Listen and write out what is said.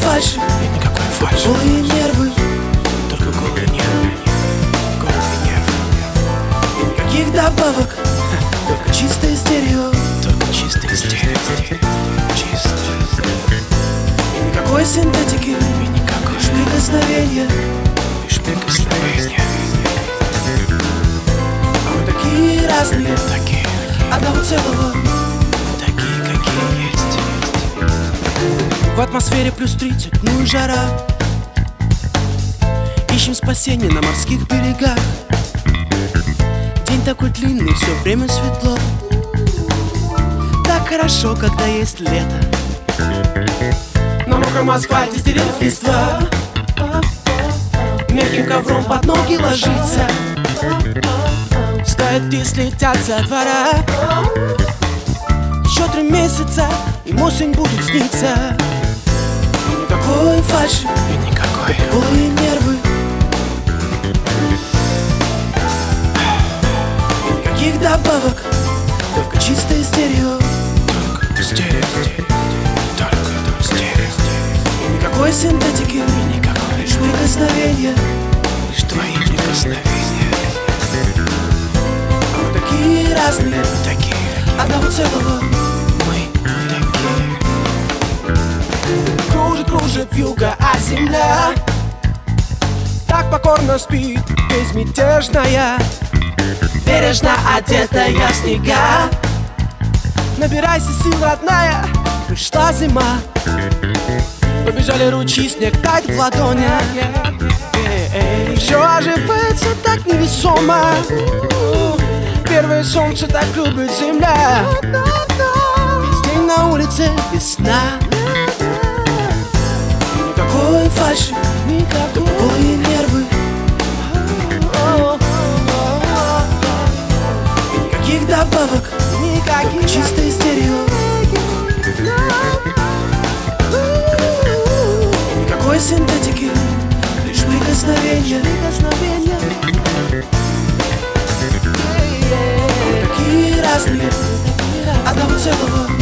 фальши, никакой фальши, голые нервы, только голые нервы, голые нервы. никаких добавок, только чистое стерео, только чистый стерео, чистый. никакой синтетики, И никакой лишь прикосновение. лишь прикосновение. А мы такие разные, Такие, одного целого. такие, какие есть. В атмосфере плюс 30, ну и жара. Ищем спасение на морских берегах. День такой длинный, все время светло. Так хорошо, когда есть лето. На мокром асфальте с деревьев листва, мягким ковром под ноги ложится. Стоит птиц летят со двора. Еще 3 месяца, им осень будет сниться. И никакой фальши, И никакой, голые нервы, и никаких добавок, только чистое стерео. только стерео, только стерео. И никакой синтетики, И никакой, лишь прикосновение. лишь твои прикосновения. А мы такие разные, Такие, одного целого. мы такие. Кружит, кружит вьюга, а земля так покорно спит, безмятежная, бережно одетая в снега. Набирайся сил, родная, пришла зима. Побежали ручьи, снег тает в ладонях. Все оживается так невесомо. Первое солнце так любит земля. Весь день на улице весна. Никакой фальши, никакой голые нервы, никаких добавок, никаких чистое стерео. Никакой синтетики, лишь прикосновение. Мы такие разные, одного целого.